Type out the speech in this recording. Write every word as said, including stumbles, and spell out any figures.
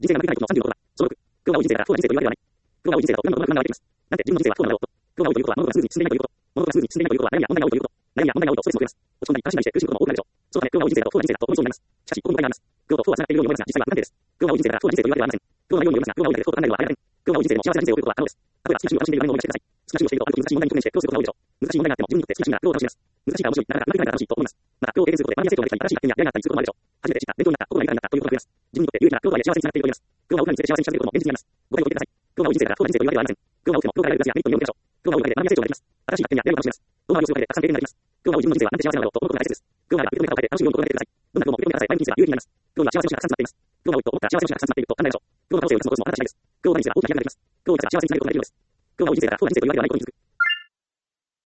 人生がうまくいかないことのさんじゅうのことだ。小ろく、今日は多い人生から不幸な人生というわけではない。今日は多い人生だと何度もうまくなっています。なんて自分の人生は不幸なのだろうと。今日は多いということは物事がスムーズに進んでいないということ。物事がスムーズに進んでいないということは悩みや問題が多いということ。悩みや問題が多いとストレスも増えます。落ち込んだり悲しんだりして苦しむことも多くなるでしょう。そうだね、今日は多い人生だと不幸な人生だと思いそうになります。しかし、ここに問題があります。今日と不幸は繋がっているように思いますが、実際は不安定です。今日は多い人生から不幸な人生というわけではありません。今日のように思いますが、今日は多いだけ不幸と考えるのはありません。今日は多い人生でも幸せな人生を送ることは可能です。例えば、好きな趣味を楽しんでいる場面を思い出してください。好きな趣味をしていると、ある時難しい問題に直面して苦労することが多いでしょう。難しい問題があっても自分にとって好きな趣味が苦労を楽しみます。難しいから面白い、なかなかうまくいかないから楽しいと思います。また、今日を経験することで学びや成長ができたり、新しい発見や出会いがあったりすることもあるでしょう。初めて知った、勉強になった、心が豊かになったということが増えます。自分にとって有益な今日とはいえ幸せにつながっていると思います。今日は大きな人生で幸せに近づけることも現実にあります。ご回答いてください。今日は多い人生だから不幸な人生というわけではありません。今日は多くても今日から得るプラスやメリットによるでしょう。今日は多いだけ学びや成長ができます。新しい発見や出会いを楽しみます。どんな様子を変えてたくさん経験ができます。今日は多い自分の人生はなんて幸せなのだろうと思うことが大切です。今日は受け止め方を変えて楽しむように心がけてください。どんなことも受け止めてください。毎日人生が有意義になります。今日は幸せの品がたくさん詰まっています。今日は多いと思ったら幸せの品がたくさん詰まっていると考えましょう。今日の可能性を生かすのもあなた次第です。今日の毎日が大きな飛躍ができます。今日は毎日が幸せにつなげることができるのです。今日は多い人生だから不幸な人生というわけではないことに気づく。